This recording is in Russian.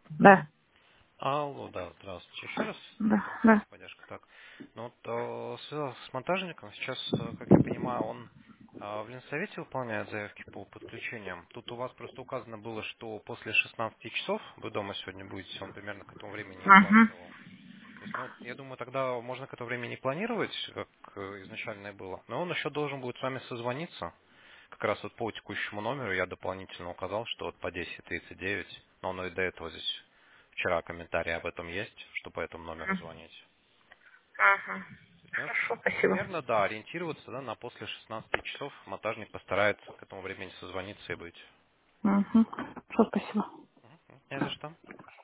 Да, Алло, да, здравствуйте еще раз. да, Это да. поддержка. Так, ну вот связался с монтажником. Сейчас, как я понимаю, он в Ленсовете выполняет заявки по подключениям. Тут у вас просто указано было, что после 16 часов вы дома сегодня будете, он примерно к этому времени и Угу. планировал. То есть, ну, вот я думаю, тогда можно к этому времени не планировать, как изначально и было. Но он еще должен будет с вами созвониться. Как раз вот по текущему номеру я дополнительно указал, что вот по 10:39, но он и до этого здесь вчера комментарий об этом есть, что по этому номеру звонить. Ага. То есть, ну, вот Хорошо, спасибо. примерно, да, ориентироваться, да, на после 16 часов монтажник постарается к этому времени созвониться и быть. Угу. Хорошо, спасибо. Мгм. Не за что.